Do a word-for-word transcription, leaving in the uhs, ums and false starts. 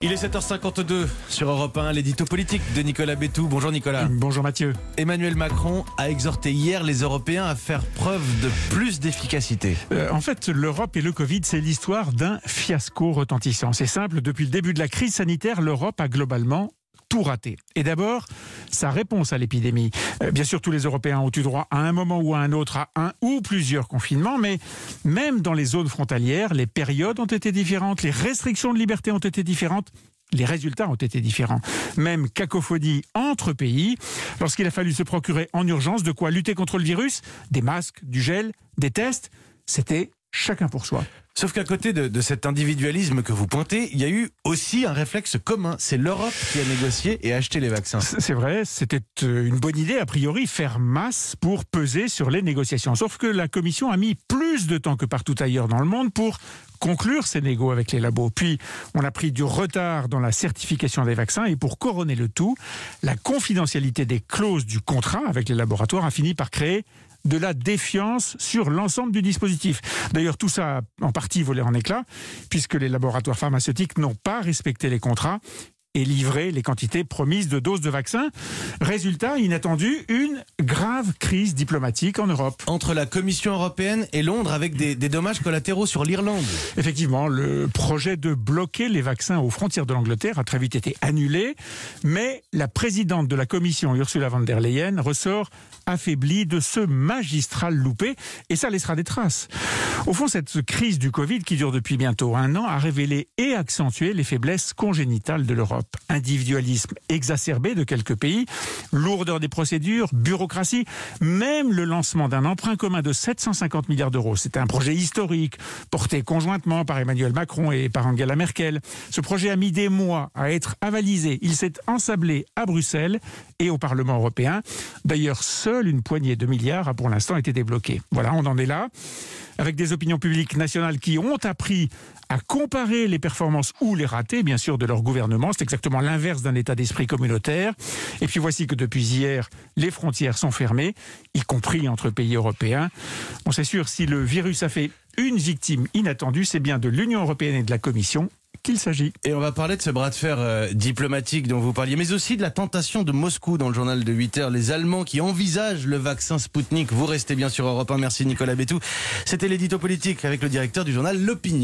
Il est sept heures cinquante-deux sur Europe un, l'édito politique de Nicolas Bétou. Bonjour Nicolas. Bonjour Mathieu. Emmanuel Macron a exhorté hier les Européens à faire preuve de plus d'efficacité. Euh, en fait, l'Europe et le Covid, c'est l'histoire d'un fiasco retentissant. C'est simple, depuis le début de la crise sanitaire, l'Europe a globalement tout raté. Et d'abord, sa réponse à l'épidémie. Euh, bien sûr, tous les Européens ont eu droit à un moment ou à un autre à un ou plusieurs confinements, mais même dans les zones frontalières, les périodes ont été différentes, les restrictions de liberté ont été différentes, les résultats ont été différents. Même cacophonie entre pays, lorsqu'il a fallu se procurer en urgence de quoi lutter contre le virus, des masques, du gel, des tests, c'était chacun pour soi. Sauf qu'à côté de, de cet individualisme que vous pointez, il y a eu aussi un réflexe commun. C'est l'Europe qui a négocié et acheté les vaccins. C'est vrai, c'était une bonne idée, a priori, faire masse pour peser sur les négociations. Sauf que la Commission a mis plus de temps que partout ailleurs dans le monde pour conclure ces négos avec les labos. Puis, on a pris du retard dans la certification des vaccins et pour couronner le tout, la confidentialité des clauses du contrat avec les laboratoires a fini par créer de la défiance sur l'ensemble du dispositif. D'ailleurs, tout ça a en partie volé en éclats, puisque les laboratoires pharmaceutiques n'ont pas respecté les contrats et livré les quantités promises de doses de vaccins. Résultat inattendu, une grave crise diplomatique en Europe. Entre la Commission européenne et Londres, avec des, des dommages collatéraux sur l'Irlande. Effectivement, le projet de bloquer les vaccins aux frontières de l'Angleterre a très vite été annulé, mais la présidente de la Commission, Ursula von der Leyen, ressort affaiblie de ce magistral loupé, et ça laissera des traces. Au fond, cette crise du Covid, qui dure depuis bientôt un an, a révélé et accentué les faiblesses congénitales de l'Europe. Individualisme exacerbé de quelques pays, lourdeur des procédures, bureaucratie, même le lancement d'un emprunt commun de sept cent cinquante milliards d'euros. C'était un projet historique, porté conjointement par Emmanuel Macron et par Angela Merkel. Ce projet a mis des mois à être avalisé. Il s'est ensablé à Bruxelles et au Parlement européen. D'ailleurs, seule une poignée de milliards a pour l'instant été débloquée. Voilà, on en est là, avec des opinions publiques nationales qui ont appris à comparer les performances ou les ratés, bien sûr, de leur gouvernement. C'est exactement l'inverse d'un état d'esprit communautaire. Et puis voici que depuis hier, les frontières sont fermées, y compris entre pays européens. Bon, c'est sûr, si le virus a fait une victime inattendue, c'est bien de l'Union européenne et de la Commission qu'il s'agit. Et on va parler de ce bras de fer euh, diplomatique dont vous parliez, mais aussi de la tentation de Moscou dans le journal de huit heures. Les Allemands qui envisagent le vaccin Spoutnik. Vous restez bien sur Europe un. Merci Nicolas Bétou. C'était l'édito politique avec le directeur du journal L'Opinion.